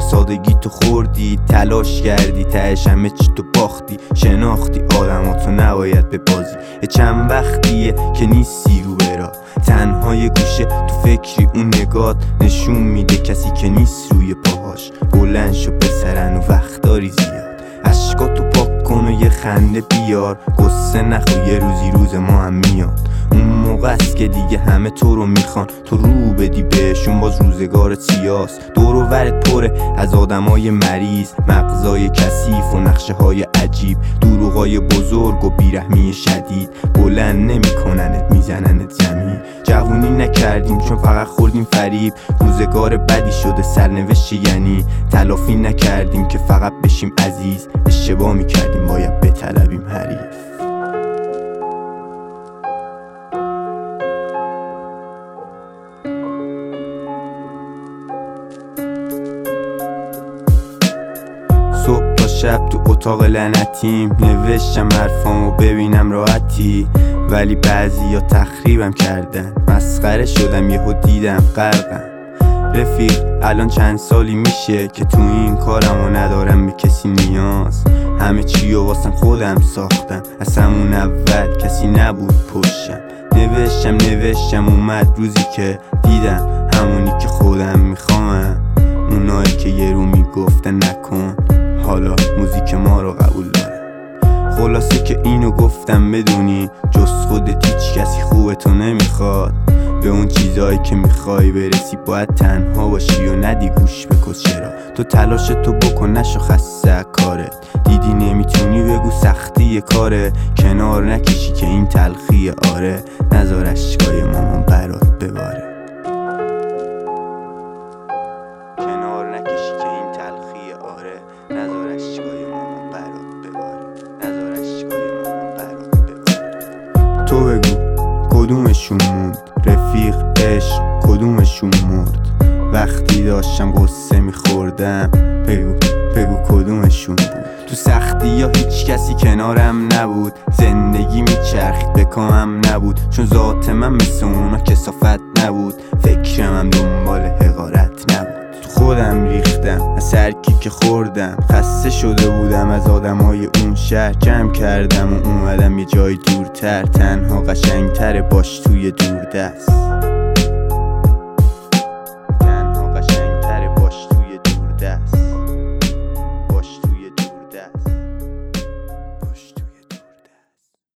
سادگی تو خوردی، تلاش کردی، تهش همه چی تو باختی. شناختی آدماتو نباید ببازی. چند وقتیه که نیستی رو برا، تنها یه گوشه تو فکری. اون نگات نشون میده کسی که نیست روی پاهاش. بلند شو پسرن و وقت داری زیاد، اشکاتو پاک کن و یه خنده بیار. قصه نخو یه روزی روز ما هم میاد. اون موقع است که دیگه همه تو رو میخوان، تو رو بدی بهشون باز روزگار سیاست. دور و ورت پره از آدمای مریض، مغزای کثیف و نقشه های عجیب، دروغای بزرگ و بیرحمی شدید. بلند نمیکننت، میزننت زمین. جوونی نکردیم چون فقط خوردیم فریب، روزگار بدی شده سرنوشت یعنی. تلافی نکردیم که فقط بشیم عزیز، اشتباه میکردیم باید بطلبیم حریف. صبح تا شب تو اتاق لعنتیم، نوشتم حرفامو ببینم راحتی، ولی بعضیا تخریبم کردن. مسخره شدم یهو دیدم غرقم. رفیق الان چند سالی میشه که تو این کارمو ندارم به کسی نیاز. همه چیو واسم خودم ساختم، از همون اول کسی نبود پشتم. نوشتم اومد روزی که دیدم همونی که خودم میخوام. اونایی که یه رو میگفتن نکن، حالا موزیک ما رو قبول داره. خلاصه که اینو گفتم بدونی، جز خودت هیچ کسی خوب تو نمیخواد. به اون چیزایی که میخوای برسی باید تنها باشی و ندی گوش به کسچرا. تو تلاش تو بکن، نشو خسته کارت. دیدی نمیتونی بگو سختی کاره، کنار نکشی که این تلخی آره. نذار اشکای مامان برات بباره، کنار نکشی که این تلخی آره. نذار اشکای مامان برات بباره، نذار اشکای مامان برات بباره. تو بگو کدومشون موند، رفیق عشق کدومشون مرد. وقتی داشتم قصه میخوردم، بگو کدومشون بود. تو سختی یا هیچ کسی کنارم نبود، زندگی میچرخید به کامم نبود. چون ذات من مثل اونا کثافت نبود، فکرم هم دنبال حقارت نبود. تو خودم ریختم از هر کی که خوردم، خسته شده بودم از آدمای اون شهر. جمع کردم و اومدم یه جای دورتر، تنها قشنگتر باش توی دوردست.